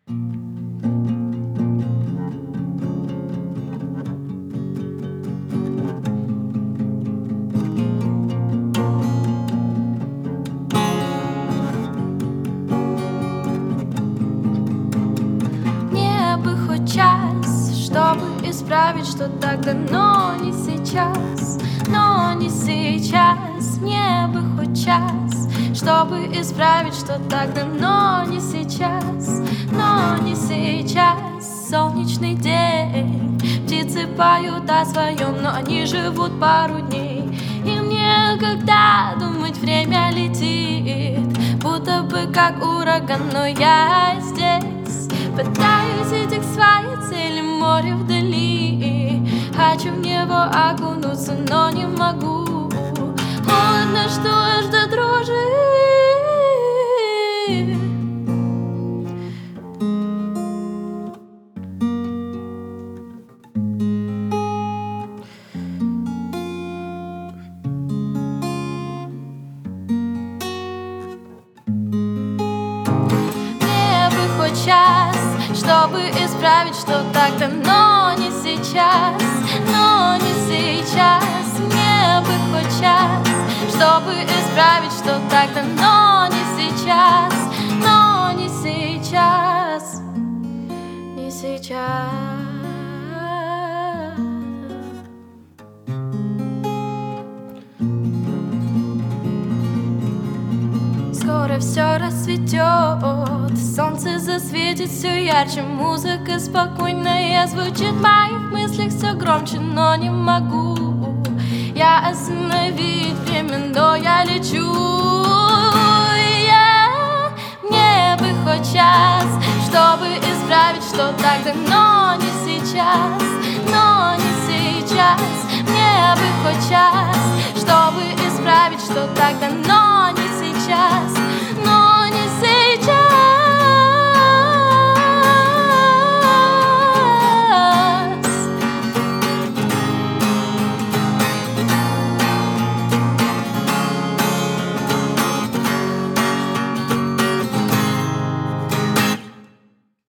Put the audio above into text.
Мне бы хоть час, чтобы исправить, что тогда, но не сейчас, но не сейчас. Мне бы хоть час, чтобы исправить, что тогда, но не сейчас, но не сейчас. Солнечный день, птицы поют о своем, но они живут пару дней. Им некогда думать, время летит, будто бы как ураган, но я здесь. Пытаюсь идти к своей цели, море вдали. Хочу в него окунуться, но не могу. Холодно, что аж до дрожи. Час, чтобы исправить, что тогда, но не сейчас, но не сейчас. Мне бы хоть час, чтобы исправить, что тогда, но не сейчас, но не сейчас, не сейчас. Скоро все расцветет, солнце засветит все ярче, музыка спокойная звучит в моих мыслях все громче, но не могу я остановить время, но я лечу. Мне бы хоть час, чтобы исправить, что тогда, но не сейчас, но не сейчас. Мне бы хоть час, чтобы исправить, что тогда, но